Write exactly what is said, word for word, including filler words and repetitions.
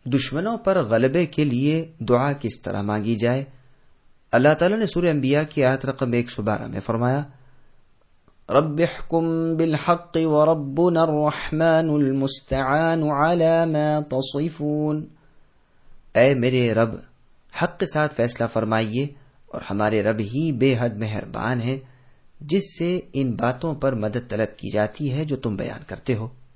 दुश्मनों पर गलबे के लिए दुआ किस तरह मांगी जाए। अल्लाह ताला ने सूरह अंबिया की आयत रकम एक सौ बारह में फरमाया, रब्बिहकुम बिलहक्कि व रब्बुना अर्रहमानुल मुस्तआनु अला मा तसिफून। ऐ मेरे रब, हक के साथ फैसला फरमाइए और हमारे रब ही बेहद मेहरबान है जिससे इन बातों पर मदद तलब की जाती है जो तुम बयान करते हो।